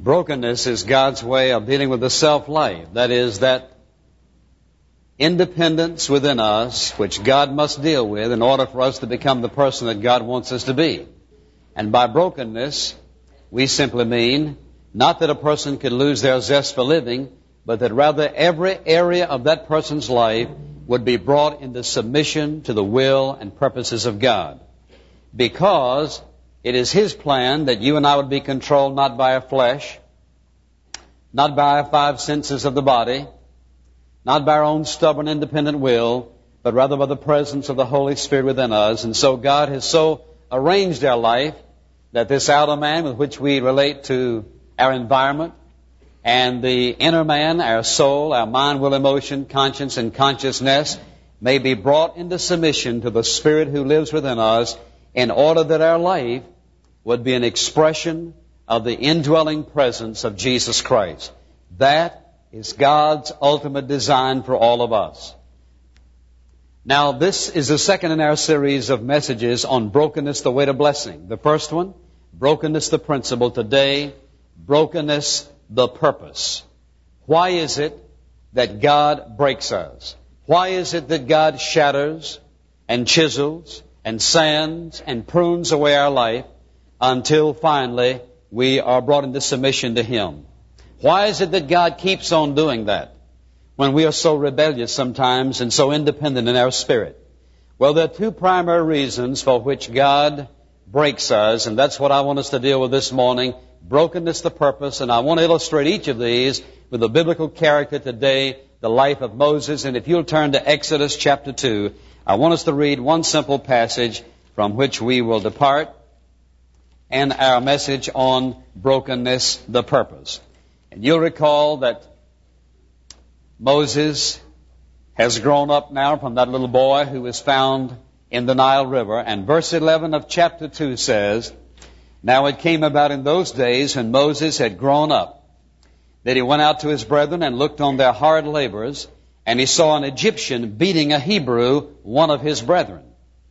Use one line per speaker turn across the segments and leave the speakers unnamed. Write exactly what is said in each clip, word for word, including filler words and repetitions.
Brokenness is God's way of dealing with the self-life. That is, that independence within us, which God must deal with in order for us to become the person that God wants us to be. And by brokenness, we simply mean not that a person could lose their zest for living, but that rather every area of that person's life would be brought into submission to the will and purposes of God. Because it is His plan that you and I would be controlled not by our flesh, not by our five senses of the body, not by our own stubborn, independent will, but rather by the presence of the Holy Spirit within us. And so God has so arranged our life that this outer man with which we relate to our environment and the inner man, our soul, our mind, will, emotion, conscience, and consciousness may be brought into submission to the Spirit who lives within us in order that our life would be an expression of the indwelling presence of Jesus Christ. That is God's ultimate design for all of us. Now, this is the second in our series of messages on brokenness, the way to blessing. The first one, brokenness, the principle. Today, brokenness, the purpose. Why is it that God breaks us? Why is it that God shatters and chisels and sands and prunes away our life until finally we are brought into submission to Him? Why is it that God keeps on doing that when we are so rebellious sometimes and so independent in our spirit? Well, there are two primary reasons for which God breaks us, and that's what I want us to deal with this morning. Brokenness, the purpose, and I want to illustrate each of these with a biblical character today, the life of Moses. And if you'll turn to Exodus chapter two, I want us to read one simple passage from which we will depart and our message on brokenness, the purpose. And you'll recall that Moses has grown up now from that little boy who was found in the Nile River. And verse eleven of chapter two says, "Now it came about in those days when Moses had grown up, that he went out to his brethren and looked on their hard labors, and he saw an Egyptian beating a Hebrew, one of his brethren.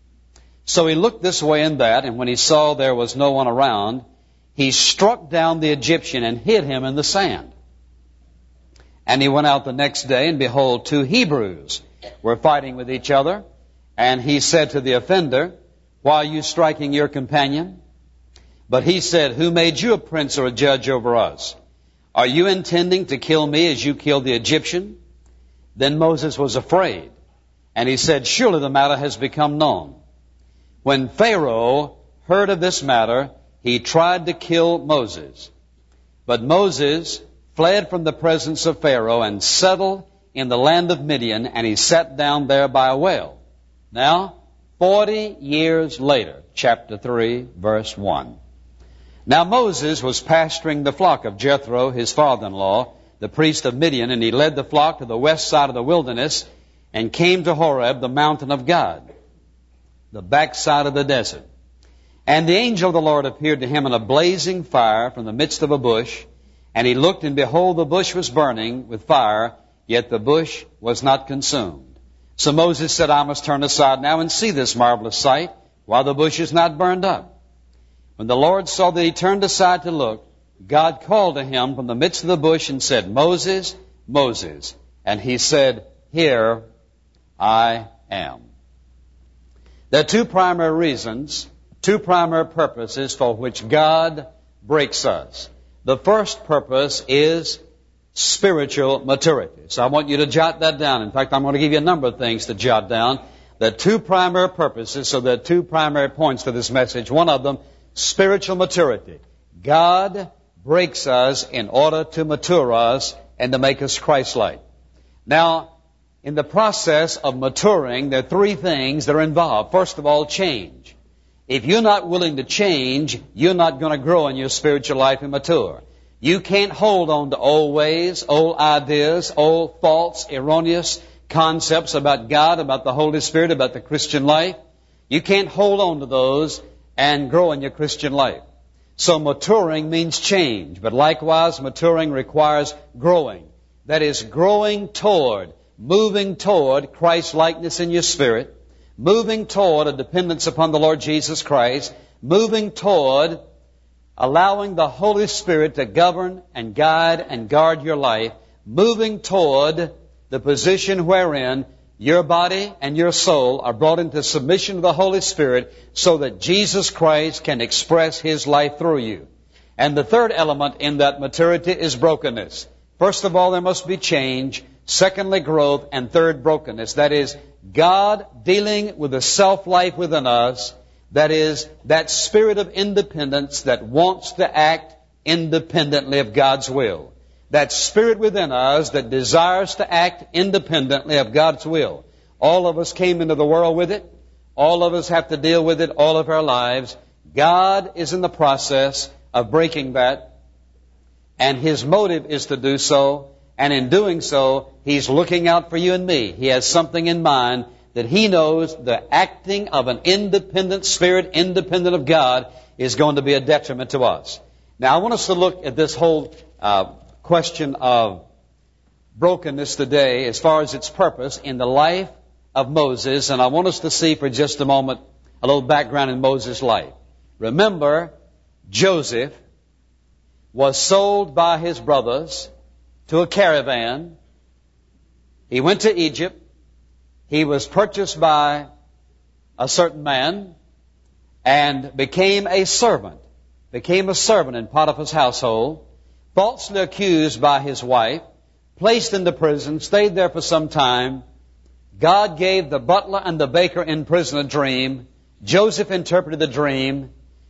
So he looked this way and that, and when he saw there was no one around, he struck down the Egyptian and hid him in the sand. And he went out the next day, and behold, two Hebrews were fighting with each other. And he said to the offender, 'Why are you striking your companion?' But he said, 'Who made you a prince or a judge over us? Are you intending to kill me as you killed the Egyptian?' Then Moses was afraid, and he said, 'Surely the matter has become known.' When Pharaoh heard of this matter, he tried to kill Moses. But Moses fled from the presence of Pharaoh and settled in the land of Midian, and he sat down there by a well." Now, forty years later, chapter three, verse one. "Now Moses was pasturing the flock of Jethro, his father-in-law, the priest of Midian, and he led the flock to the west side of the wilderness and came to Horeb, the mountain of God, the backside of the desert. And the angel of the Lord appeared to him in a blazing fire from the midst of a bush. And he looked, and behold, the bush was burning with fire, yet the bush was not consumed. So Moses said, 'I must turn aside now and see this marvelous sight, while the bush is not burned up.' When the Lord saw that he turned aside to look, God called to him from the midst of the bush and said, 'Moses, Moses.' And he said, 'Here I am.'" There are two primary reasons, two primary purposes for which God breaks us. The first purpose is spiritual maturity. So I want you to jot that down. In fact, I'm going to give you a number of things to jot down. There are two primary purposes, so there are two primary points to this message. One of them, spiritual maturity. God breaks us in order to mature us and to make us Christ-like. Now, in the process of maturing, there are three things that are involved. First of all, change. If you're not willing to change, you're not going to grow in your spiritual life and mature. You can't hold on to old ways, old ideas, old thoughts, erroneous concepts about God, about the Holy Spirit, about the Christian life. You can't hold on to those and grow in your Christian life. So maturing means change, but likewise maturing requires growing. That is, growing toward, moving toward Christ-likeness in your spirit, moving toward a dependence upon the Lord Jesus Christ, moving toward allowing the Holy Spirit to govern and guide and guard your life, moving toward the position wherein your body and your soul are brought into submission to the Holy Spirit so that Jesus Christ can express His life through you. And the third element in that maturity is brokenness. First of all, there must be change. Secondly, growth. And third, brokenness. That is, God dealing with the self-life within us. That is, that spirit of independence that wants to act independently of God's will. That spirit within us that desires to act independently of God's will. All of us came into the world with it. All of us have to deal with it all of our lives. God is in the process of breaking that, and His motive is to do so, and in doing so, He's looking out for you and me. He has something in mind that He knows the acting of an independent spirit, independent of God, is going to be a detriment to us. Now, I want us to look at this whole uh, question of brokenness today as far as its purpose in the life of Moses, and I want us to see for just a moment a little background in Moses' life. Remember, Joseph was sold by his brothers to a caravan. He went to Egypt. He was purchased by a certain man and became a servant, became a servant in Potiphar's household, falsely accused by his wife, placed into prison, stayed there for some time. God gave the butler and the baker in prison a dream. Joseph interpreted the dream.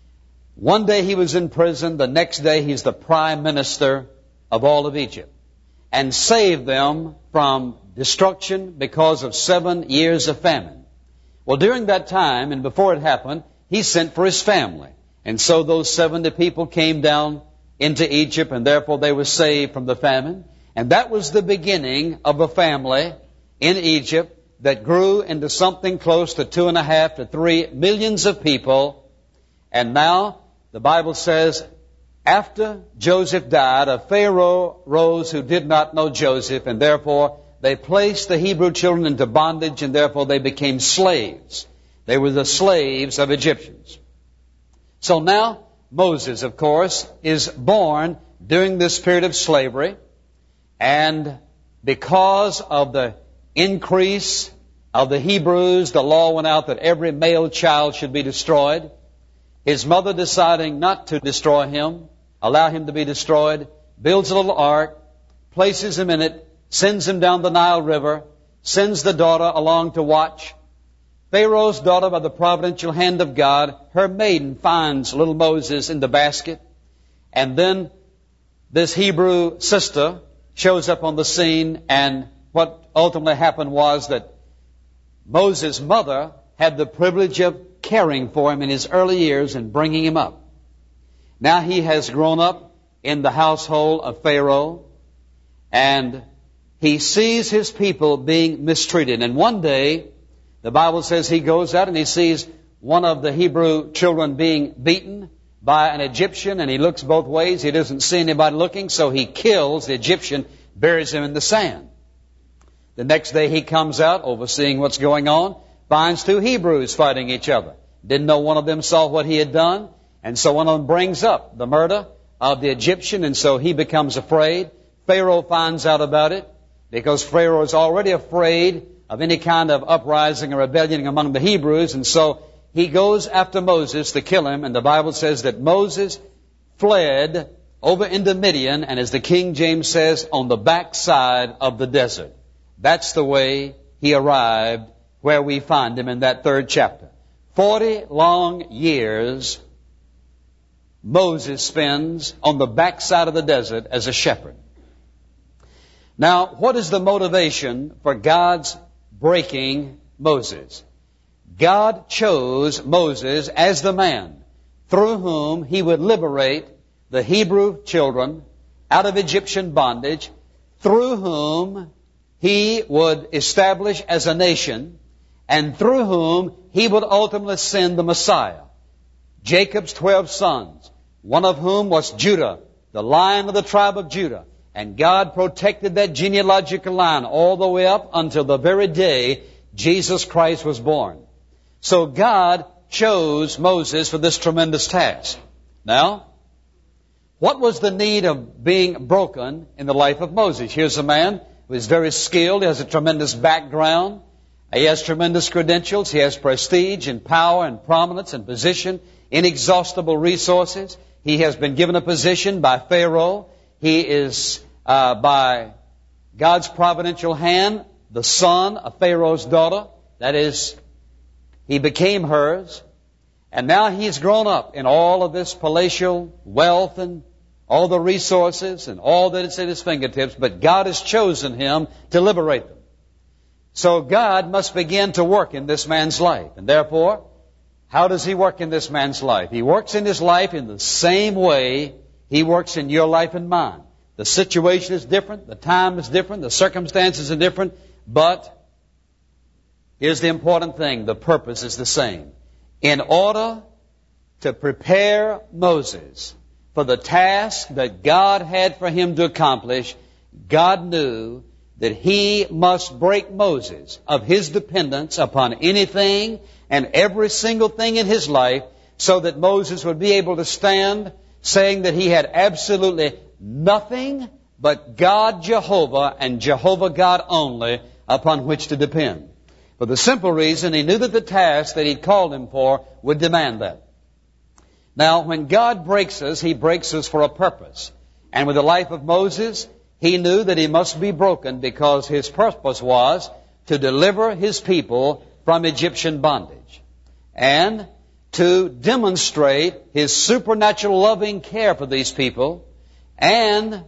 One day he was in prison, the next day he's the prime minister of all of Egypt, and saved them from destruction because of seven years of famine. Well, during that time, and before it happened, he sent for his family. And so those seventy people came down into Egypt, and therefore they were saved from the famine. And that was the beginning of a family in Egypt that grew into something close to two and a half to three millions of people. And now, the Bible says, after Joseph died, a Pharaoh rose who did not know Joseph, and therefore they placed the Hebrew children into bondage, and therefore they became slaves. They were the slaves of Egyptians. So now, Moses, of course, is born during this period of slavery, and because of the increase of the Hebrews, the law went out that every male child should be destroyed. His mother, deciding not to destroy him, allow him to be destroyed, builds a little ark, places him in it, sends him down the Nile River, sends the daughter along to watch. Pharaoh's daughter, by the providential hand of God, her maiden finds little Moses in the basket. And then this Hebrew sister shows up on the scene, and what ultimately happened was that Moses' mother had the privilege of caring for him in his early years and bringing him up. Now he has grown up in the household of Pharaoh, and he sees his people being mistreated. And one day, the Bible says he goes out and he sees one of the Hebrew children being beaten by an Egyptian, and he looks both ways. He doesn't see anybody looking, so he kills the Egyptian, buries him in the sand. The next day he comes out, overseeing what's going on, finds two Hebrews fighting each other. Didn't know one of them saw what he had done, and so one of them brings up the murder of the Egyptian, and so he becomes afraid. Pharaoh finds out about it, because Pharaoh is already afraid of any kind of uprising or rebellion among the Hebrews, and so he goes after Moses to kill him, and the Bible says that Moses fled over into Midian, and as the King James says, on the backside of the desert. That's the way he arrived where we find him in that third chapter. Forty long years Moses spends on the backside of the desert as a shepherd. Now, what is the motivation for God's breaking Moses? God chose Moses as the man through whom he would liberate the Hebrew children out of Egyptian bondage, through whom he would establish as a nation, and through whom he would ultimately send the Messiah. Jacob's twelve sons, one of whom was Judah, the Lion of the tribe of Judah. And God protected that genealogical line all the way up until the very day Jesus Christ was born. So God chose Moses for this tremendous task. Now, What was the need of being broken in the life of Moses? Here's a man who is very skilled. He has a tremendous background. He has tremendous credentials. He has prestige and power and prominence and position, inexhaustible resources. He has been given a position by Pharaoh. He is, uh, by God's providential hand, the son of Pharaoh's daughter. That is, he became hers. And now he's grown up in all of this palatial wealth and all the resources and all that is at his fingertips, but God has chosen him to liberate them. So God must begin to work in this man's life. And therefore, how does he work in this man's life? He works in his life in the same way he works in your life and mine. The situation is different, the time is different, the circumstances are different, but here's the important thing, the purpose is the same. In order to prepare Moses for the task that God had for him to accomplish, God knew that he must break Moses of his dependence upon anything and every single thing in his life so that Moses would be able to stand saying that he had absolutely nothing but God Jehovah and Jehovah God only upon which to depend. For the simple reason he knew that the task that he'd called him for would demand that. Now, when God breaks us, he breaks us for a purpose. And with the life of Moses, he knew that he must be broken because his purpose was to deliver his people from Egyptian bondage and to demonstrate his supernatural loving care for these people and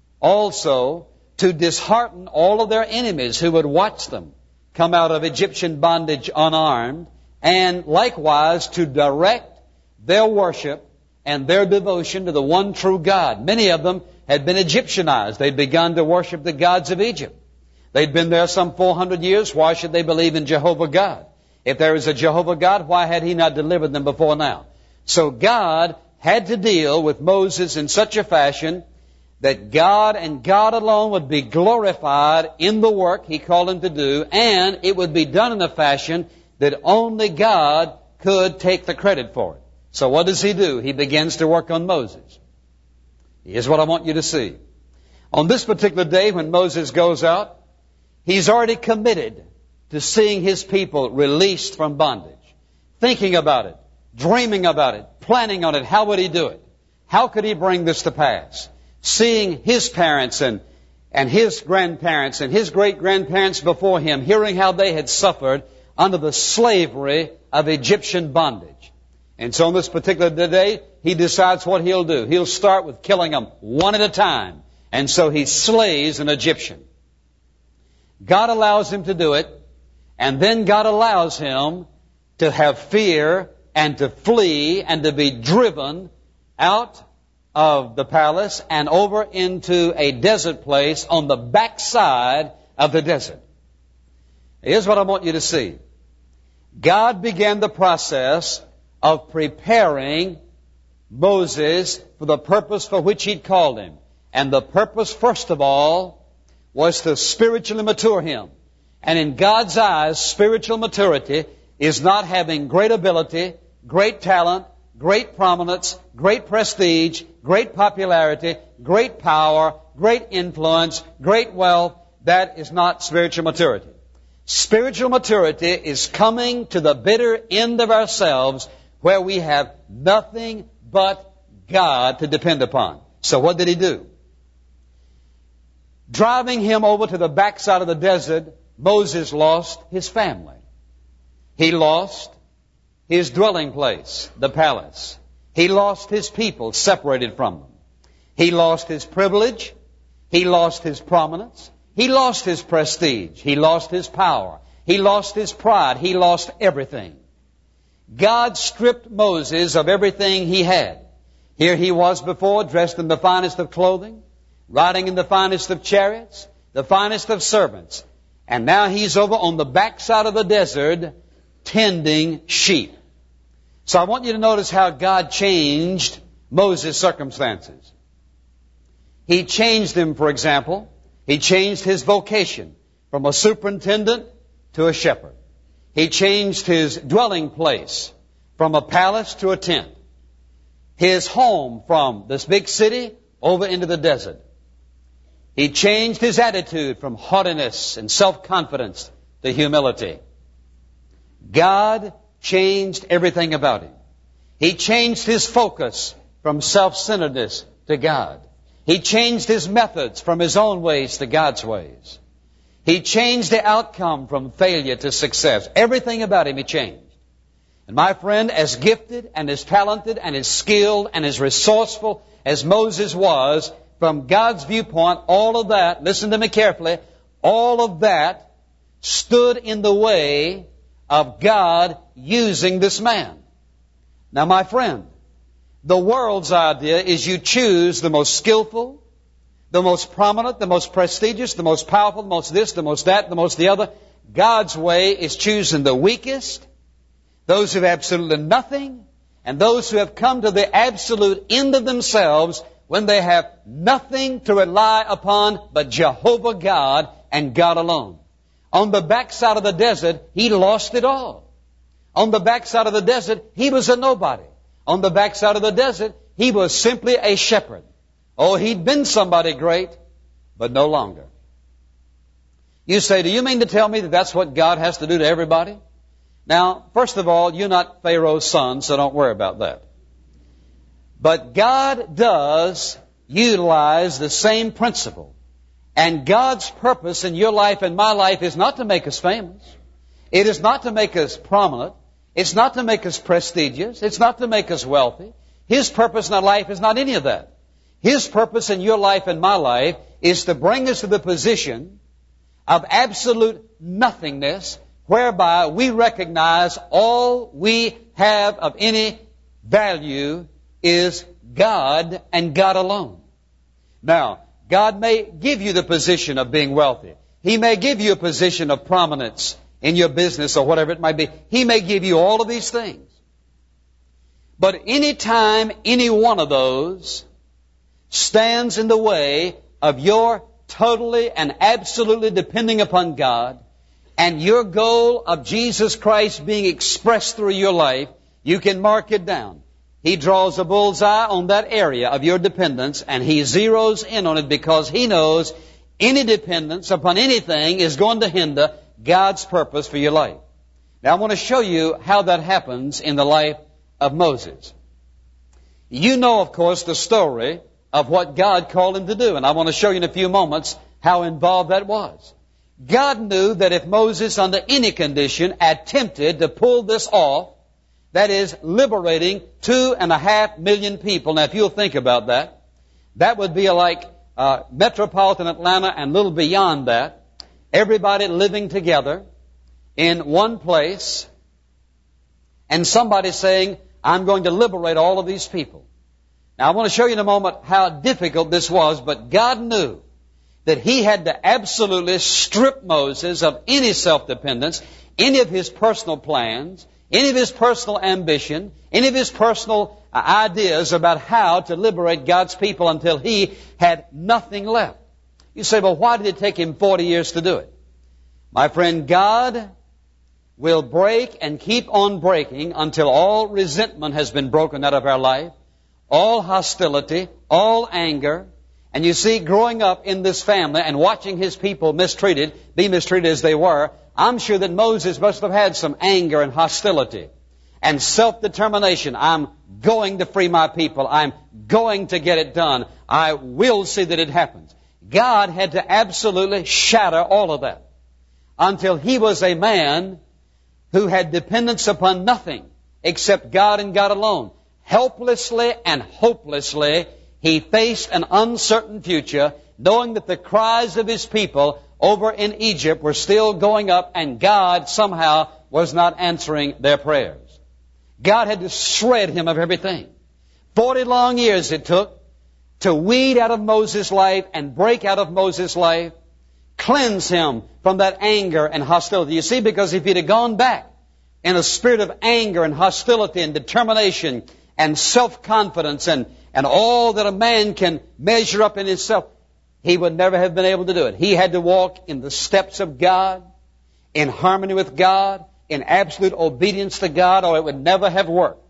also to dishearten all of their enemies who would watch them come out of Egyptian bondage unarmed, and likewise to direct their worship and their devotion to the one true God. Many of them had been Egyptianized. They'd begun to worship the gods of Egypt. They'd been there some four hundred years. Why should they believe in Jehovah God? If there is a Jehovah God, why had he not delivered them before now? So God had to deal with Moses in such a fashion that God and God alone would be glorified in the work he called him to do, and it would be done in a fashion that only God could take the credit for it. So what does he do? He begins to work on Moses. Here's what I want you to see. On this particular day when Moses goes out, he's already committed to seeing his people released from bondage, thinking about it, dreaming about it, planning on it. How would he do it? How could he bring this to pass? Seeing his parents and, and his grandparents and his great-grandparents before him, hearing how they had suffered under the slavery of Egyptian bondage. And so on this particular day, he decides what he'll do. He'll start with killing them one at a time. And so he slays an Egyptian. God allows him to do it, and then God allows him to have fear and to flee and to be driven out of the palace and over into a desert place on the backside of the desert. Here's what I want you to see. God began the process of preparing Moses for the purpose for which he'd called him. And the purpose, first of all, was to spiritually mature him. And in God's eyes, spiritual maturity is not having great ability, great talent, great prominence, great prestige, great popularity, great power, great influence, great wealth. That is not spiritual maturity. Spiritual maturity is coming to the bitter end of ourselves where we have nothing but God to depend upon. So what did he do? Driving him over to the backside of the desert, Moses lost his family. He lost his dwelling place, the palace. He lost his people, separated from them. He lost his privilege. He lost his prominence. He lost his prestige. He lost his power. He lost his pride. He lost everything. God stripped Moses of everything he had. Here he was before, dressed in the finest of clothing, riding in the finest of chariots, the finest of servants. And now he's over on the backside of the desert tending sheep. So I want you to notice how God changed Moses' circumstances. He changed him, for example, he changed his vocation from a superintendent to a shepherd. He changed his dwelling place from a palace to a tent. his home from this big city over into the desert. He changed his attitude from haughtiness and self-confidence to humility. God changed everything about him. He changed his focus from self-centeredness to God. He changed his methods from his own ways to God's ways. He changed the outcome from failure to success. Everything about him he changed. And my friend, as gifted and as talented and as skilled and as resourceful as Moses was, from God's viewpoint, all of that, listen to me carefully, all of that stood in the way of God using this man. Now, my friend, the world's idea is you choose the most skillful, the most prominent, the most prestigious, the most powerful, the most this, the most that, the most the other. God's way is choosing the weakest, those who have absolutely nothing, and those who have come to the absolute end of themselves when they have nothing to rely upon but Jehovah God and God alone. On the backside of the desert, he lost it all. On the backside of the desert, he was a nobody. On the backside of the desert, he was simply a shepherd. Oh, he'd been somebody great, but no longer. You say, do you mean to tell me that that's what God has to do to everybody? Now, first of all, you're not Pharaoh's son, so don't worry about that. But God does utilize the same principle. And God's purpose in your life and my life is not to make us famous. It is not to make us prominent. It's not to make us prestigious. It's not to make us wealthy. His purpose in our life is not any of that. His purpose in your life and my life is to bring us to the position of absolute nothingness, whereby we recognize all we have of any value is God and God alone. Now, God may give you the position of being wealthy. He may give you a position of prominence in your business or whatever it might be. He may give you all of these things. But any time any one of those stands in the way of your totally and absolutely depending upon God and your goal of Jesus Christ being expressed through your life, you can mark it down. He draws a bullseye on that area of your dependence and he zeroes in on it because he knows any dependence upon anything is going to hinder God's purpose for your life. Now I want to show you how that happens in the life of Moses. You know, of course, the story of what God called him to do, and I want to show you in a few moments how involved that was. God knew that if Moses, under any condition, attempted to pull this off, that is, liberating two and a half million people. Now, if you'll think about that, that would be like uh, metropolitan Atlanta and a little beyond that. Everybody living together in one place, and somebody saying, I'm going to liberate all of these people. Now, I want to show you in a moment how difficult this was, but God knew that he had to absolutely strip Moses of any self-dependence, any of his personal plans, any of his personal ambition, any of his personal uh, ideas about how to liberate God's people until he had nothing left. You say, well, why did it take him forty years to do it? My friend, God will break and keep on breaking until all resentment has been broken out of our life, all hostility, all anger. And you see, growing up in this family and watching his people mistreated, be mistreated as they were, I'm sure that Moses must have had some anger and hostility and self-determination. I'm going to free my people. I'm going to get it done. I will see that it happens. God had to absolutely shatter all of that until he was a man who had dependence upon nothing except God and God alone. Helplessly and hopelessly, he faced an uncertain future, knowing that the cries of his people over in Egypt were still going up and God somehow was not answering their prayers. God had to shred him of everything. Forty long years it took to weed out of Moses' life and break out of Moses' life, cleanse him from that anger and hostility. You see, because if he'd have gone back in a spirit of anger and hostility and determination and self-confidence and, and all that a man can measure up in himself, he would never have been able to do it. He had to walk in the steps of God, in harmony with God, in absolute obedience to God, or it would never have worked.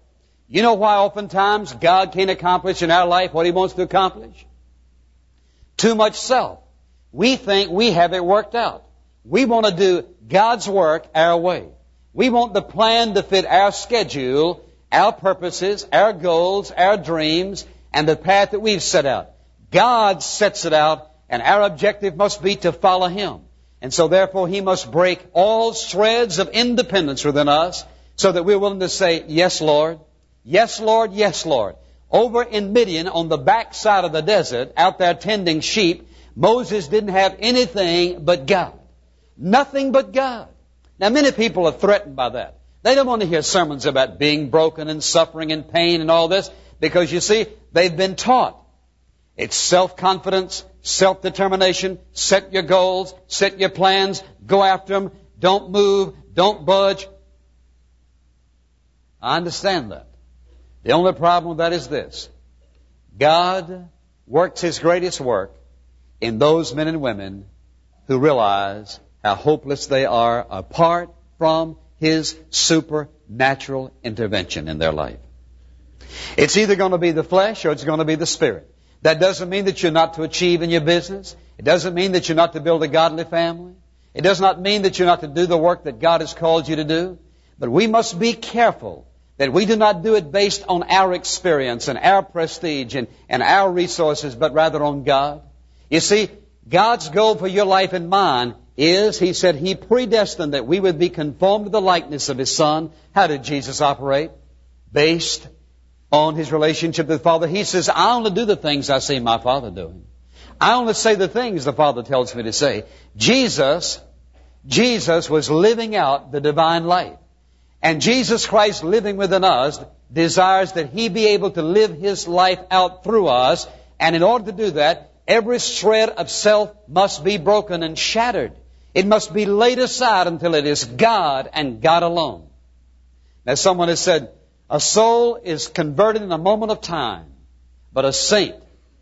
You know why oftentimes God can't accomplish in our life what He wants to accomplish? Too much self. We think we have it worked out. We want to do God's work our way. We want the plan to fit our schedule, our purposes, our goals, our dreams, and the path that we've set out. God sets it out, and our objective must be to follow Him. And so therefore He must break all shreds of independence within us so that we're willing to say, yes, Lord. Yes, Lord. Yes, Lord. Over in Midian, on the backside of the desert, out there tending sheep, Moses didn't have anything but God. Nothing but God. Now, many people are threatened by that. They don't want to hear sermons about being broken and suffering and pain and all this because, you see, they've been taught. It's self-confidence, self-determination, set your goals, set your plans, go after them, don't move, don't budge. I understand that. The only problem with that is this. God works His greatest work in those men and women who realize how hopeless they are apart from His supernatural intervention in their life. It's either going to be the flesh or it's going to be the spirit. That doesn't mean that you're not to achieve in your business. It doesn't mean that you're not to build a godly family. It does not mean that you're not to do the work that God has called you to do. But we must be careful that we do not do it based on our experience and our prestige and, and our resources, but rather on God. You see, God's goal for your life and mine is, He said, He predestined that we would be conformed to the likeness of His Son. How did Jesus operate? Based on His relationship with the Father. He says, I only do the things I see my Father doing. I only say the things the Father tells me to say. Jesus, Jesus was living out the divine life. And Jesus Christ living within us desires that He be able to live His life out through us. And in order to do that, every shred of self must be broken and shattered. It must be laid aside until it is God and God alone. Now, someone has said, a soul is converted in a moment of time, but a saint,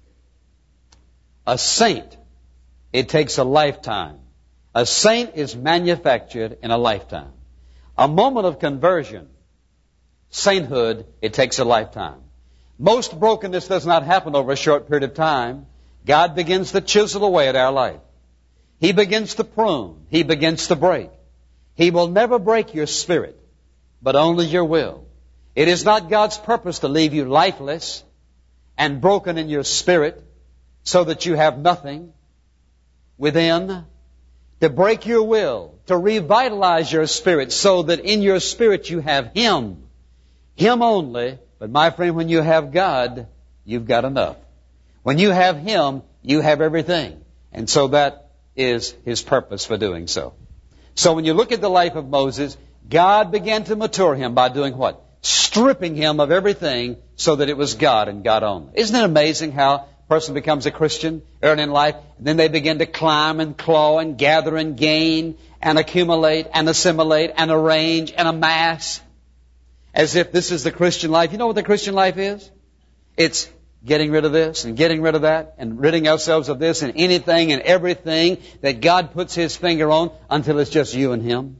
a saint, it takes a lifetime. A saint is manufactured in a lifetime. A moment of conversion, sainthood, it takes a lifetime. Most brokenness does not happen over a short period of time. God begins to chisel away at our life. He begins to prune. He begins to break. He will never break your spirit, but only your will. It is not God's purpose to leave you lifeless and broken in your spirit so that you have nothing within. To break your will, to revitalize your spirit so that in your spirit you have Him. Him only. But my friend, when you have God, you've got enough. When you have Him, you have everything. And so that is His purpose for doing so. So when you look at the life of Moses, God began to mature him by doing what? Stripping him of everything so that it was God and God only. Isn't it amazing how a person becomes a Christian early in life, and then they begin to climb and claw and gather and gain and accumulate and assimilate and arrange and amass as if this is the Christian life. You know what the Christian life is? It's getting rid of this and getting rid of that and ridding ourselves of this and anything and everything that God puts His finger on until it's just you and Him.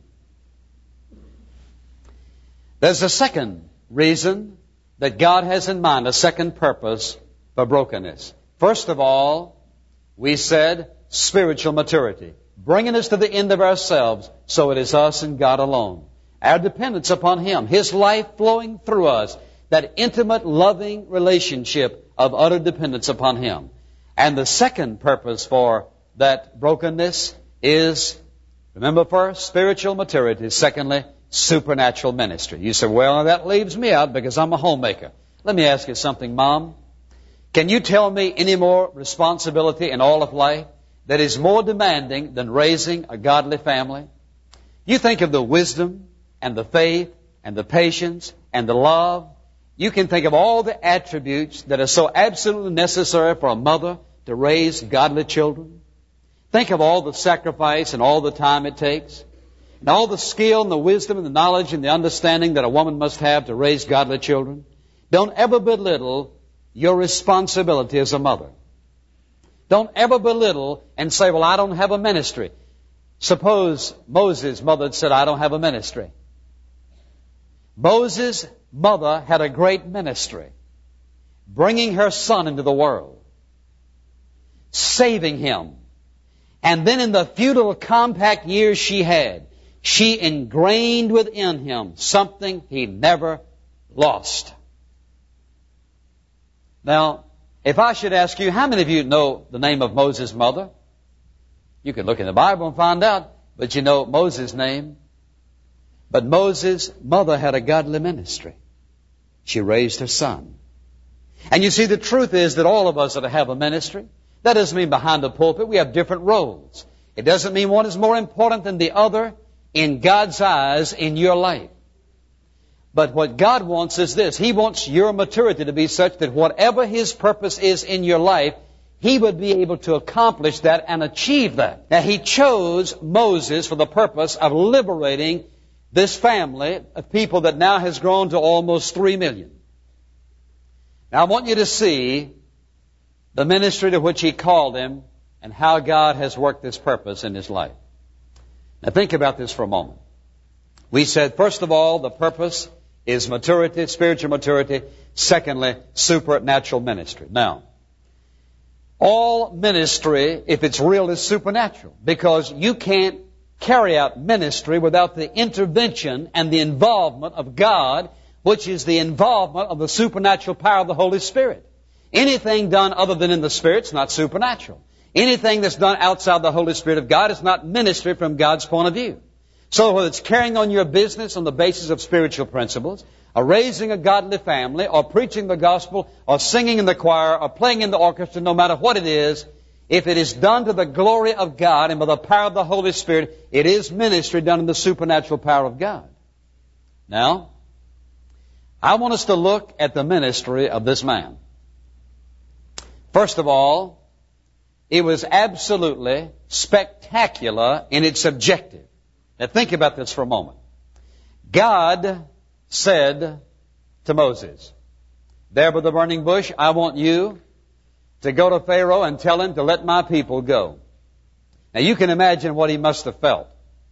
There's a second reason that God has in mind, a second purpose for brokenness. First of all, we said spiritual maturity, bringing us to the end of ourselves so it is us and God alone. Our dependence upon Him, His life flowing through us, that intimate, loving relationship of utter dependence upon Him. And the second purpose for that brokenness is, remember first, spiritual maturity. Secondly, supernatural ministry. You say, well, that leaves me out because I'm a homemaker. Let me ask you something, Mom. Can you tell me any more responsibility in all of life that is more demanding than raising a godly family? You think of the wisdom and the faith and the patience and the love. You can think of all the attributes that are so absolutely necessary for a mother to raise godly children. Think of all the sacrifice and all the time it takes, and all the skill and the wisdom and the knowledge and the understanding that a woman must have to raise godly children. Don't ever belittle your responsibility as a mother. Don't ever belittle and say, well, I don't have a ministry. Suppose Moses' mother had said, I don't have a ministry. Moses' mother had a great ministry, bringing her son into the world, saving him. And then in the few little compact years she had, she ingrained within him something he never lost. Now, if I should ask you, how many of you know the name of Moses' mother? You could look in the Bible and find out, but you know Moses' name. But Moses' mother had a godly ministry. She raised her son. And you see, the truth is that all of us that have a ministry, that doesn't mean behind the pulpit we have different roles. It doesn't mean one is more important than the other in God's eyes in your life. But what God wants is this. He wants your maturity to be such that whatever His purpose is in your life, He would be able to accomplish that and achieve that. Now, He chose Moses for the purpose of liberating this family of people that now has grown to almost three million. Now, I want you to see the ministry to which He called him and how God has worked this purpose in his life. Now, think about this for a moment. We said, first of all, the purpose is maturity, spiritual maturity. Secondly, supernatural ministry. Now, all ministry, if it's real, is supernatural, because you can't carry out ministry without the intervention and the involvement of God, which is the involvement of the supernatural power of the Holy Spirit. Anything done other than in the Spirit is not supernatural. Anything that's done outside the Holy Spirit of God is not ministry from God's point of view. So whether it's carrying on your business on the basis of spiritual principles, or raising a godly family, or preaching the gospel, or singing in the choir, or playing in the orchestra, no matter what it is, if it is done to the glory of God and by the power of the Holy Spirit, it is ministry done in the supernatural power of God. Now, I want us to look at the ministry of this man. First of all, it was absolutely spectacular in its objective. Now think about this for a moment. God said to Moses, there by the burning bush, I want you to go to Pharaoh and tell him to let my people go. Now you can imagine what he must have felt.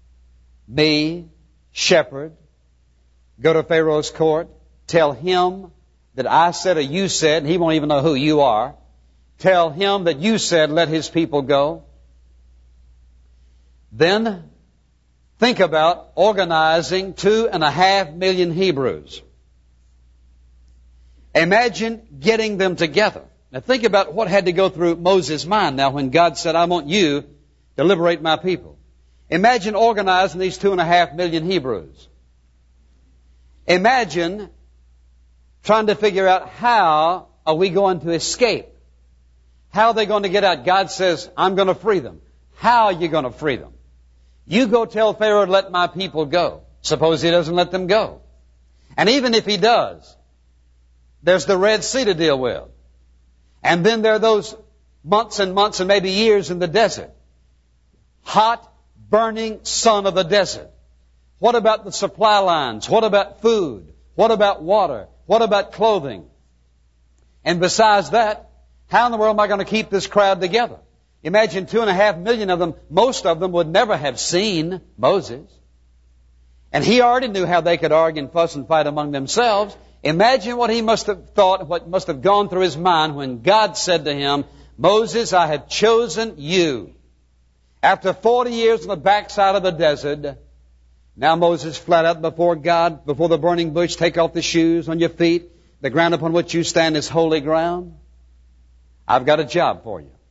Me, shepherd, go to Pharaoh's court, tell him that I said or you said, and he won't even know who you are. Tell him that you said, let his people go. Then think about organizing two and a half million Hebrews. Imagine getting them together. Now think about what had to go through Moses' mind now when God said, I want you to liberate my people. Imagine organizing these two and a half million Hebrews. Imagine trying to figure out how are we going to escape. How are they going to get out? God says, I'm going to free them. How are you going to free them? You go tell Pharaoh to let my people go. Suppose he doesn't let them go. And even if he does, there's the Red Sea to deal with. And then there are those months and months and maybe years in the desert. Hot, burning sun of the desert. What about the supply lines? What about food? What about water? What about clothing? And besides that, how in the world am I going to keep this crowd together? Imagine two and a half million of them, most of them would never have seen Moses. And he already knew how they could argue and fuss and fight among themselves. Imagine what he must have thought, what must have gone through his mind when God said to him, Moses, I have chosen you. After forty years on the backside of the desert, now Moses flat out before God, before the burning bush, take off the shoes on your feet. The ground upon which you stand is holy ground. I've got a job for you.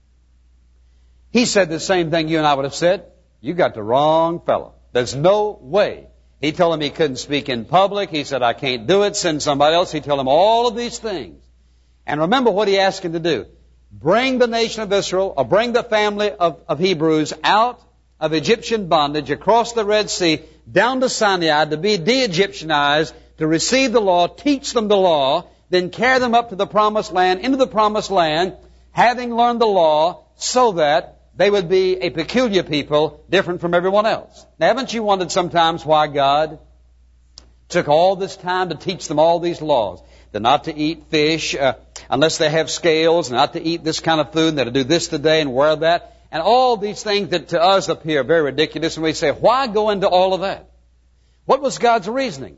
He said the same thing you and I would have said. You got the wrong fellow. There's no way. He told him he couldn't speak in public. He said, I can't do it. Send somebody else. He told him all of these things. And remember what he asked him to do. Bring the nation of Israel, or bring the family of, of Hebrews out of Egyptian bondage across the Red Sea, down to Sinai to be de-Egyptianized, to receive the law, teach them the law, then carry them up to the promised land, into the promised land, having learned the law, so that they would be a peculiar people, different from everyone else. Now, haven't you wondered sometimes why God took all this time to teach them all these laws? They're not to eat fish uh, unless they have scales, not to eat this kind of food, they're to do this today and wear that, and all these things that to us appear very ridiculous, and we say, why go into all of that? What was God's reasoning?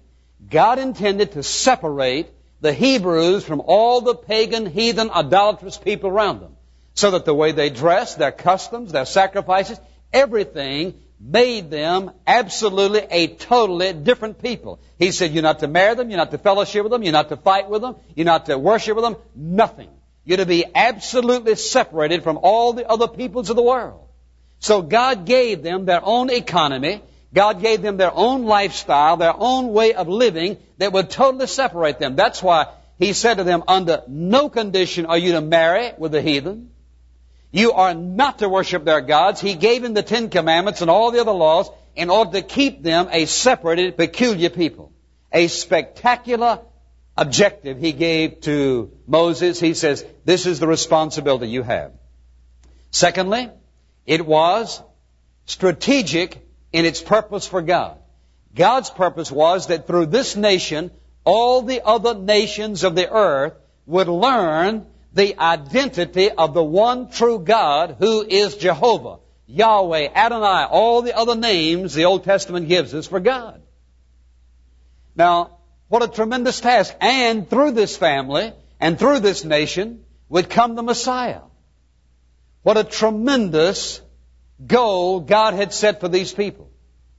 God intended to separate the Hebrews from all the pagan, heathen, idolatrous people around them, so that the way they dressed, their customs, their sacrifices, everything made them absolutely a totally different people. He said, you're not to marry them, you're not to fellowship with them, you're not to fight with them, you're not to worship with them, nothing. You're to be absolutely separated from all the other peoples of the world. So God gave them their own economy, God gave them their own lifestyle, their own way of living that would totally separate them. That's why He said to them, under no condition are you to marry with the heathen. You are not to worship their gods. He gave them the Ten Commandments and all the other laws in order to keep them a separated, peculiar people. A spectacular objective He gave to Moses. He says, this is the responsibility you have. Secondly, it was strategic in its purpose for God. God's purpose was that through this nation, all the other nations of the earth would learn the identity of the one true God who is Jehovah, Yahweh, Adonai, all the other names the Old Testament gives us for God. Now, what a tremendous task. And through this family and through this nation would come the Messiah. What a tremendous goal God had set for these people.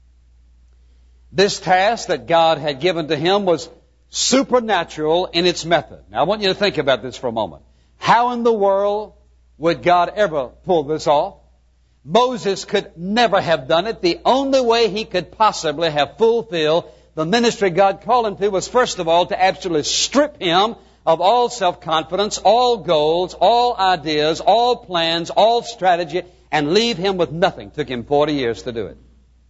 This task that God had given to him was supernatural in its method. Now, I want you to think about this for a moment. How in the world would God ever pull this off? Moses could never have done it. The only way he could possibly have fulfilled the ministry God called him to was, first of all, to absolutely strip him of all self-confidence, all goals, all ideas, all plans, all strategy, and leave him with nothing. It took him forty years to do it.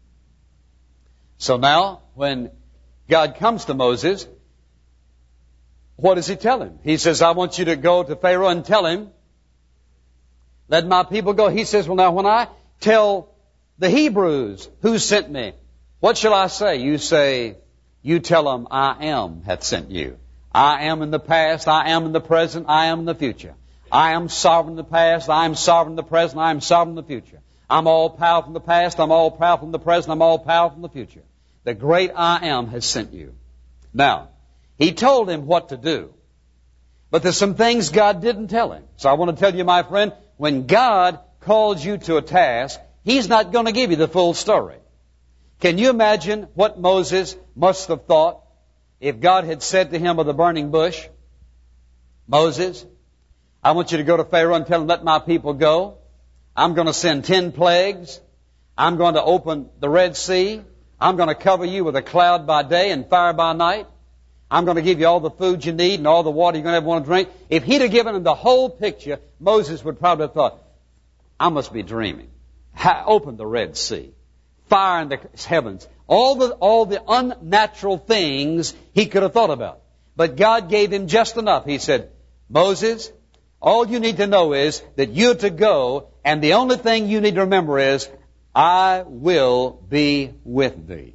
So now, when God comes to Moses, what does He tell him? He says, I want you to go to Pharaoh and tell him, let my people go. He says, well, now, when I tell the Hebrews who sent me, what shall I say? You say, you tell them, I am hath sent you. I am in the past, I am in the present, I am in the future. I am sovereign in the past, I am sovereign in the present, I am sovereign in the future. I'm all powerful in the past, I'm all powerful in the present, I'm all powerful in the future. The great I am has sent you. Now, He told him what to do. But there's some things God didn't tell him. So I want to tell you, my friend, when God calls you to a task, He's not going to give you the full story. Can you imagine what Moses must have thought if God had said to him with a burning bush, Moses, I want you to go to Pharaoh and tell him, let my people go. I'm going to send ten plagues. I'm going to open the Red Sea. I'm going to cover you with a cloud by day and fire by night. I'm going to give you all the food you need and all the water you're going to ever want to drink. If He'd have given him the whole picture, Moses would probably have thought, I must be dreaming. Ha- open the Red Sea. Fire in the heavens. All the, all the unnatural things he could have thought about. But God gave him just enough. He said, Moses, all you need to know is that you're to go, and the only thing you need to remember is, I will be with thee.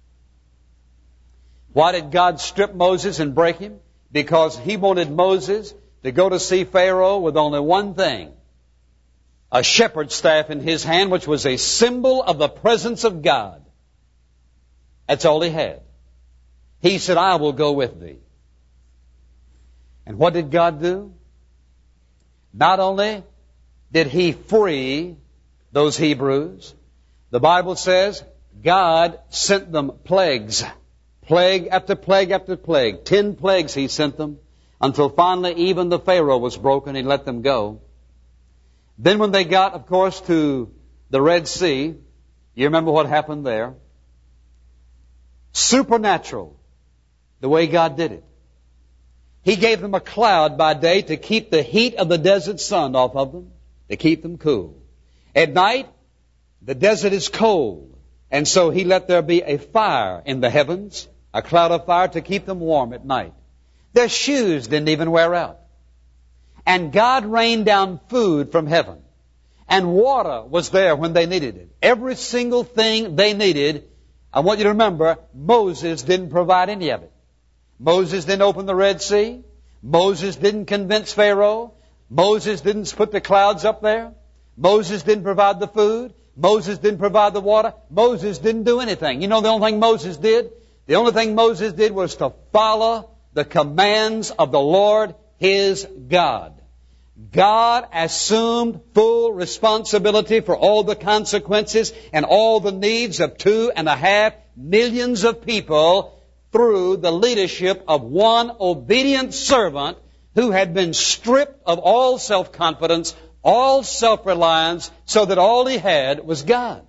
Why did God strip Moses and break him? Because He wanted Moses to go to see Pharaoh with only one thing. A shepherd's staff in his hand, which was a symbol of the presence of God. That's all he had. He said, I will go with thee. And what did God do? Not only did He free those Hebrews, the Bible says God sent them plagues. Plague after plague after plague. Ten plagues He sent them until finally even the Pharaoh was broken. He let them go. Then when they got, of course, to the Red Sea, you remember what happened there? Supernatural, the way God did it. He gave them a cloud by day to keep the heat of the desert sun off of them, to keep them cool. At night, the desert is cold, and so He let there be a fire in the heavens, a cloud of fire to keep them warm at night. Their shoes didn't even wear out. And God rained down food from heaven. And water was there when they needed it. Every single thing they needed, I want you to remember, Moses didn't provide any of it. Moses didn't open the Red Sea. Moses didn't convince Pharaoh. Moses didn't put the clouds up there. Moses didn't provide the food. Moses didn't provide the water. Moses didn't do anything. You know the only thing Moses did? The only thing Moses did was to follow the commands of the Lord his God. God assumed full responsibility for all the consequences and all the needs of two and a half millions of people through the leadership of one obedient servant who had been stripped of all self-confidence, all self-reliance, so that all he had was God.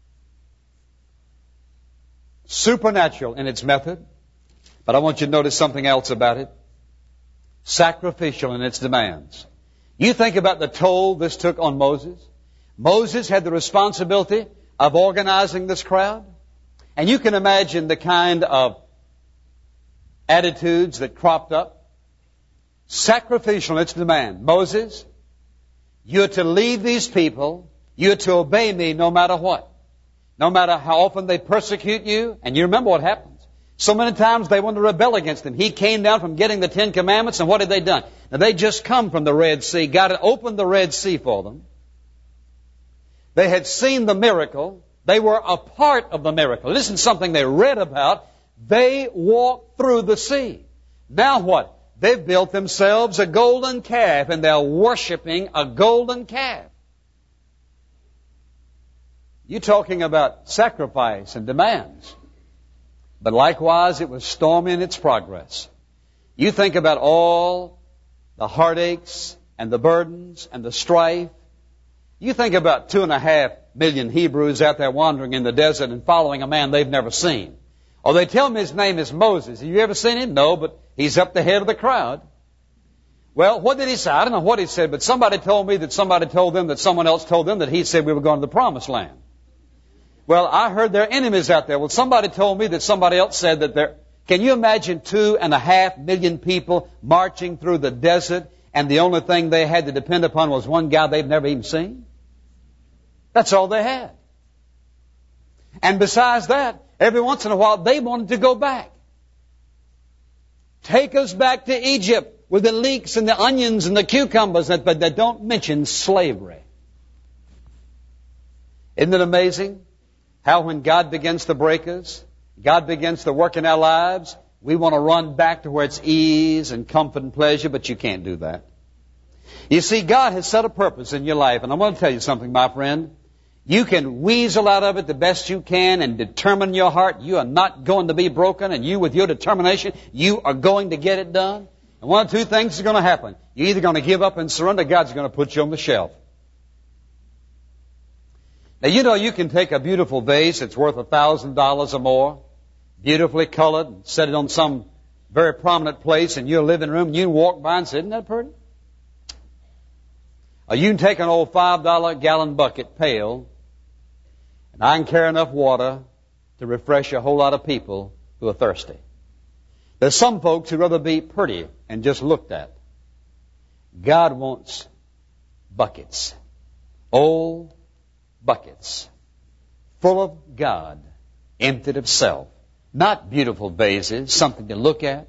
Supernatural in its method, but I want you to notice something else about it. Sacrificial in its demands. You think about the toll this took on Moses. Moses had the responsibility of organizing this crowd. And you can imagine the kind of attitudes that cropped up. Sacrificial in its demand. Moses, you're to lead these people. You're to obey me no matter what. No matter how often they persecute you. And you remember what happens. So many times they wanted to rebel against him. He came down from getting the Ten Commandments, and what had they done? Now, they just come from the Red Sea. God had opened the Red Sea for them. They had seen the miracle. They were a part of the miracle. It isn't something they read about. They walked through the sea. Now what? They've built themselves a golden calf, and they're worshiping a golden calf. You're talking about sacrifice and demands. But likewise, it was stormy in its progress. You think about all the heartaches and the burdens and the strife. You think about two and a half million Hebrews out there wandering in the desert and following a man they've never seen. Oh, they tell me his name is Moses. Have you ever seen him? No, but he's up the head of the crowd. Well, what did he say? I don't know what he said, but somebody told me that somebody told them that someone else told them that he said we were going to the promised land. Well, I heard there are enemies out there. Well, somebody told me that somebody else said that there... Can you imagine two and a half million people marching through the desert, and the only thing they had to depend upon was one guy they've never even seen? That's all they had. And besides that, every once in a while, they wanted to go back. Take us back to Egypt with the leeks and the onions and the cucumbers, but they don't mention slavery. Isn't it amazing? How when God begins to break us, God begins to work in our lives, we want to run back to where it's ease and comfort and pleasure, but you can't do that. You see, God has set a purpose in your life, and I want to tell you something, my friend. You can weasel out of it the best you can and determine in your heart you are not going to be broken, and you, with your determination, you are going to get it done. And one of two things is going to happen. You're either going to give up and surrender, God's going to put you on the shelf. Now, you know, you can take a beautiful vase that's worth a thousand dollars or more, beautifully colored, and set it on some very prominent place in your living room, and you walk by and say, isn't that pretty? Or you can take an old five dollar gallon bucket pail, and I can carry enough water to refresh a whole lot of people who are thirsty. There's some folks who'd rather be pretty and just looked at. God wants buckets. Old buckets full of God, emptied of self. Not beautiful vases, something to look at.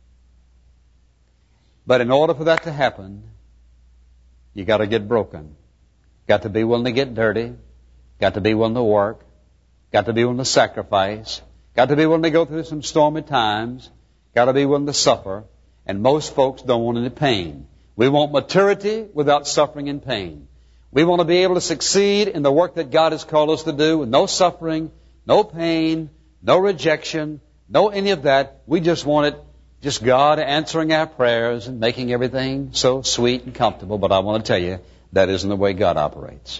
But in order for that to happen, you got to get broken. Got to be willing to get dirty. Got to be willing to work. Got to be willing to sacrifice. Got to be willing to go through some stormy times. Got to be willing to suffer. And most folks don't want any pain. We want maturity without suffering and pain. We want to be able to succeed in the work that God has called us to do with no suffering, no pain, no rejection, no any of that. We just want it, just God answering our prayers and making everything so sweet and comfortable. But I want to tell you, that isn't the way God operates.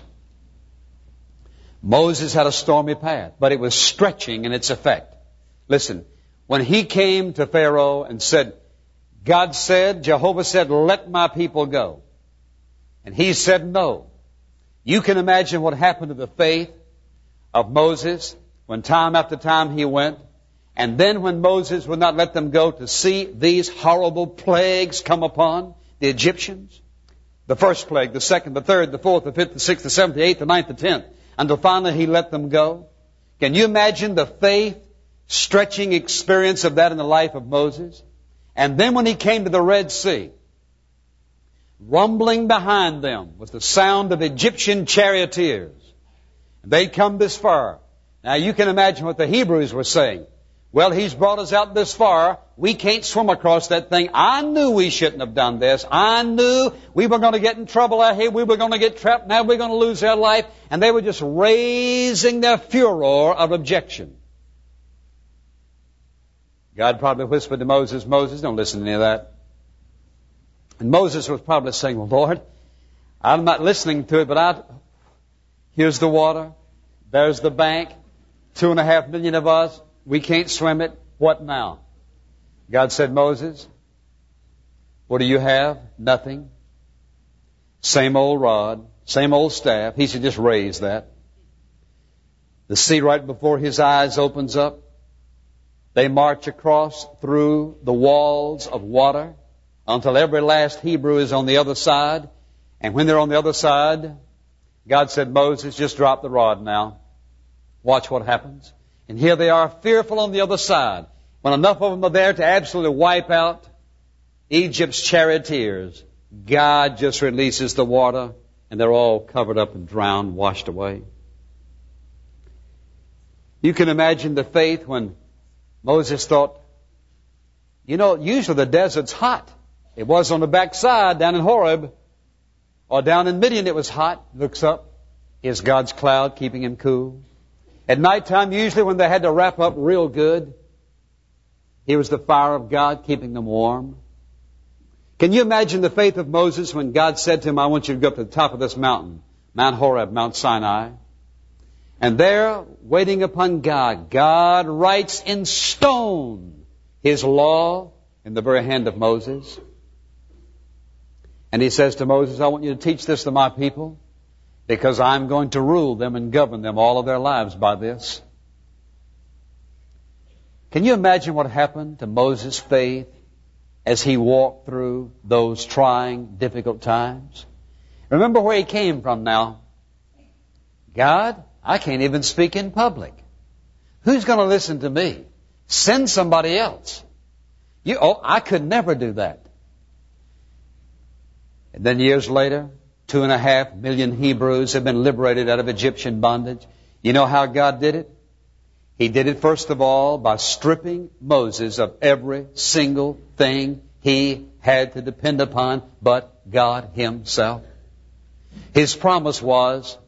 Moses had a stormy path, but it was stretching in its effect. Listen, when he came to Pharaoh and said, God said, Jehovah said, let my people go. And he said no. You can imagine what happened to the faith of Moses when time after time he went. And then when Moses would not let them go to see these horrible plagues come upon the Egyptians. The first plague, the second, the third, the fourth, the fifth, the sixth, the seventh, the eighth, the ninth, the tenth. Until finally he let them go. Can you imagine the faith stretching experience of that in the life of Moses? And then when he came to the Red Sea, rumbling behind them was the sound of Egyptian charioteers. They'd come this far. Now you can imagine what the Hebrews were saying. Well, He's brought us out this far. We can't swim across that thing. I knew we shouldn't have done this. I knew we were going to get in trouble out here. We were going to get trapped. Now we're going to lose our life. And they were just raising their furor of objection. God probably whispered to Moses, Moses, don't listen to any of that. And Moses was probably saying, well, Lord, I'm not listening to it, but I, here's the water. There's the bank. Two and a half million of us. We can't swim it. What now? God said, Moses, what do you have? Nothing. Same old rod, same old staff. He should just raise that. The sea right before his eyes opens up. They march across through the walls of water until every last Hebrew is on the other side. And when they're on the other side, God said, Moses, just drop the rod now. Watch what happens. And here they are, fearful on the other side. When enough of them are there to absolutely wipe out Egypt's charioteers, God just releases the water, and they're all covered up and drowned, washed away. You can imagine the faith when Moses thought, you know, usually the desert's hot. It was on the backside down in Horeb, or down in Midian it was hot. Looks up, here's God's cloud keeping him cool. At nighttime, usually when they had to wrap up real good, here was the fire of God keeping them warm. Can you imagine the faith of Moses when God said to him, I want you to go up to the top of this mountain, Mount Horeb, Mount Sinai. And there, waiting upon God, God writes in stone His law in the very hand of Moses. And He says to Moses, I want you to teach this to my people, because I'm going to rule them and govern them all of their lives by this. Can you imagine what happened to Moses' faith as he walked through those trying, difficult times? Remember where he came from now. God, I can't even speak in public. Who's going to listen to me? Send somebody else. You, oh, I could never do that. And then years later, two and a half million Hebrews have been liberated out of Egyptian bondage. You know how God did it? He did it first of all by stripping Moses of every single thing he had to depend upon but God Himself. His promise was,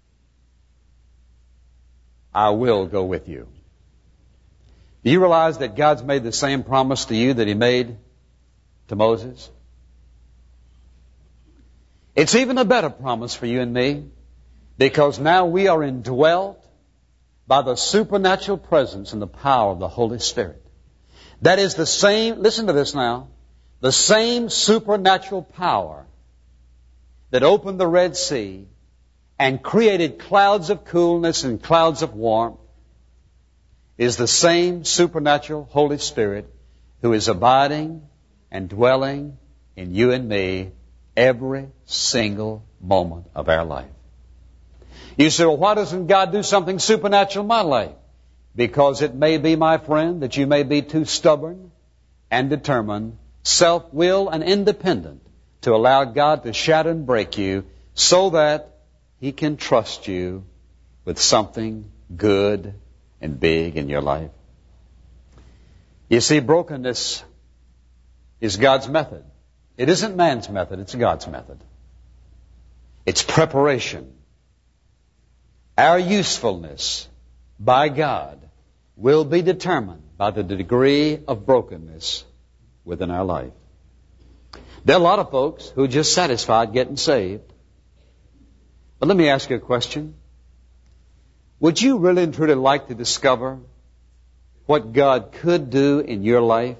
I will go with you. Do you realize that God's made the same promise to you that He made to Moses? It's even a better promise for you and me, because now we are indwelt by the supernatural presence and the power of the Holy Spirit. That is the same, listen to this now, the same supernatural power that opened the Red Sea and created clouds of coolness and clouds of warmth is the same supernatural Holy Spirit who is abiding and dwelling in you and me every single moment of our life. You say, well, why doesn't God do something supernatural in my life? Because it may be, my friend, that you may be too stubborn and determined, self-willed and independent to allow God to shatter and break you so that He can trust you with something good and big in your life. You see, brokenness is God's method. It isn't man's method, it's God's method. It's preparation. Our usefulness by God will be determined by the degree of brokenness within our life. There are a lot of folks who are just satisfied getting saved. But let me ask you a question. Would you really and truly like to discover what God could do in your life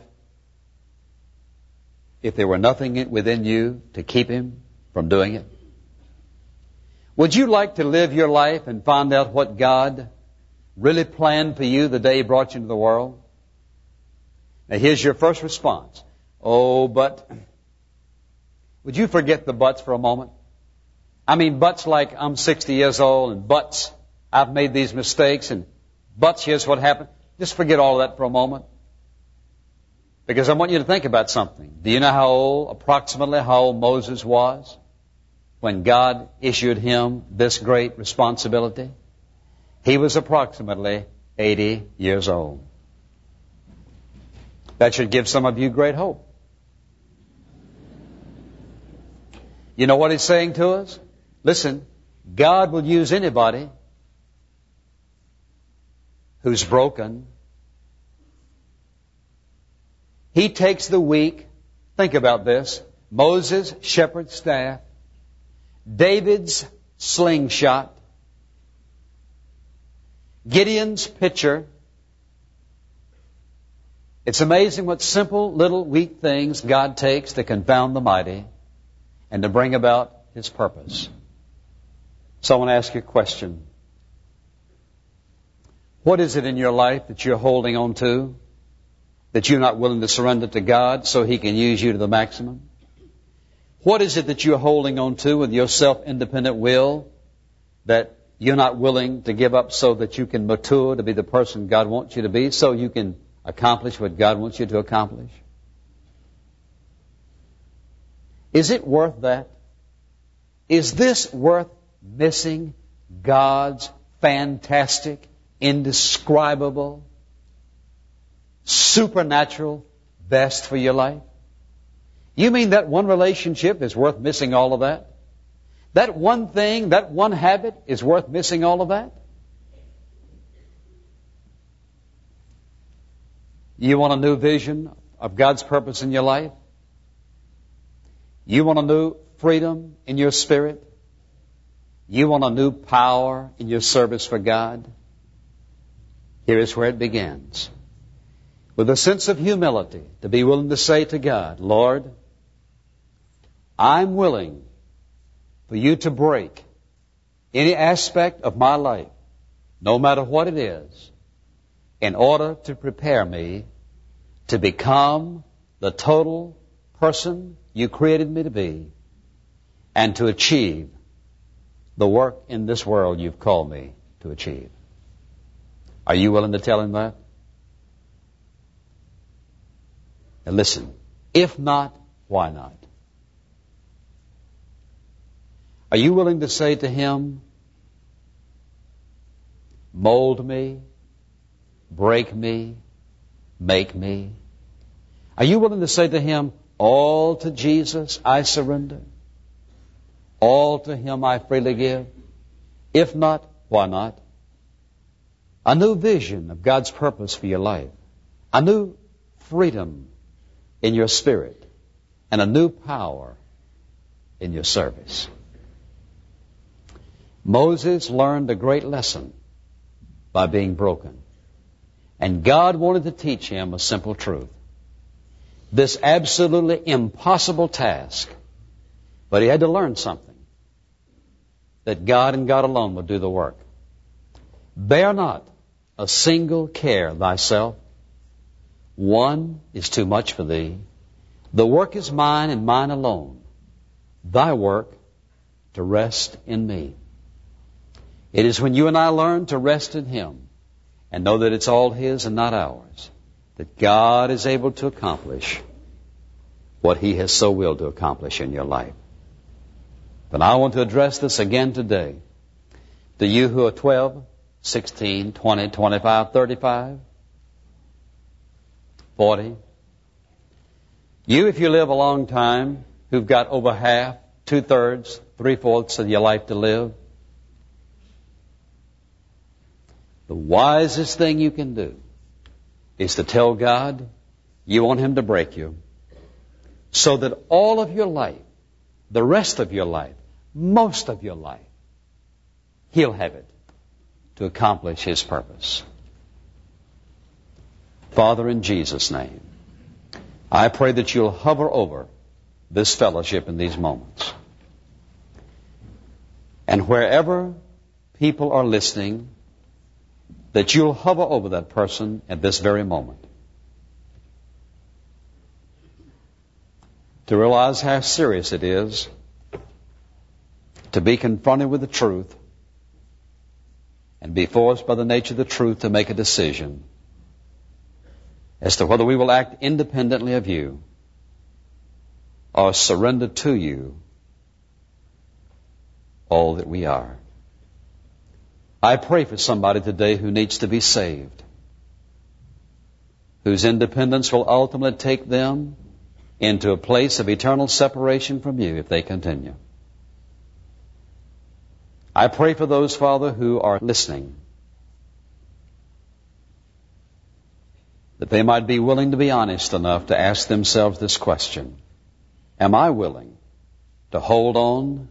if there were nothing within you to keep Him from doing it? Would you like to live your life and find out what God really planned for you the day He brought you into the world? Now here's your first response. Oh, but... Would you forget the buts for a moment? I mean, buts like I'm sixty years old, and buts, I've made these mistakes, and buts, here's what happened. Just forget all of that for a moment. Because I want you to think about something. Do you know how old, approximately how old Moses was when God issued him this great responsibility? He was approximately eighty years old. That should give some of you great hope. You know what He's saying to us? Listen, God will use anybody who's broken. He takes the weak. Think about this. Moses' shepherd's staff. David's slingshot. Gideon's pitcher. It's amazing what simple little weak things God takes to confound the mighty and to bring about His purpose. So I want to ask you a question. What is it in your life that you're holding on to that you're not willing to surrender to God so He can use you to the maximum? What is it that you're holding on to with your self-independent will that you're not willing to give up so that you can mature to be the person God wants you to be, so you can accomplish what God wants you to accomplish? Is it worth that? Is this worth missing God's fantastic, indescribable, supernatural best for your life? You mean that one relationship is worth missing all of that? That one thing, that one habit is worth missing all of that? You want a new vision of God's purpose in your life? You want a new freedom in your spirit? You want a new power in your service for God? Here is where it begins. With a sense of humility, to be willing to say to God, Lord, I'm willing for you to break any aspect of my life, no matter what it is, in order to prepare me to become the total person you created me to be and to achieve the work in this world you've called me to achieve. Are you willing to tell Him that? And listen, if not, why not? Are you willing to say to Him, mold me, break me, make me? Are you willing to say to Him, all to Jesus I surrender? All to Him I freely give? If not, why not? A new vision of God's purpose for your life. A new freedom in your spirit. And a new power in your service. Moses learned a great lesson by being broken. And God wanted to teach him a simple truth. This absolutely impossible task. But he had to learn something. That God and God alone would do the work. Bear not a single care thyself. One is too much for thee. The work is mine and mine alone. Thy work to rest in me. It is when you and I learn to rest in Him and know that it's all His and not ours, that God is able to accomplish what He has so willed to accomplish in your life. But I want to address this again today to you who are twelve, sixteen, twenty, twenty-five, thirty-five, forty. You, if you live a long time, who've got over half, two-thirds, three-fourths of your life to live, the wisest thing you can do is to tell God you want Him to break you so that all of your life, the rest of your life, most of your life, He'll have it to accomplish His purpose. Father, in Jesus' name, I pray that you'll hover over this fellowship in these moments. And wherever people are listening, that you'll hover over that person at this very moment. To realize how serious it is to be confronted with the truth and be forced by the nature of the truth to make a decision as to whether we will act independently of you or surrender to you all that we are. I pray for somebody today who needs to be saved, whose independence will ultimately take them into a place of eternal separation from you if they continue. I pray for those, Father, who are listening, that they might be willing to be honest enough to ask themselves this question: am I willing to hold on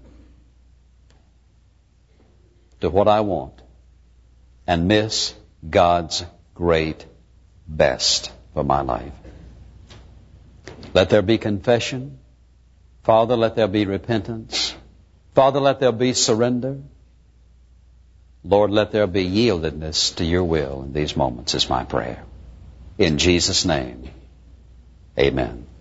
to what I want and miss God's great best for my life? Let there be confession. Father, let there be repentance. Father, let there be surrender. Lord, let there be yieldedness to your will in these moments is my prayer. In Jesus' name, amen.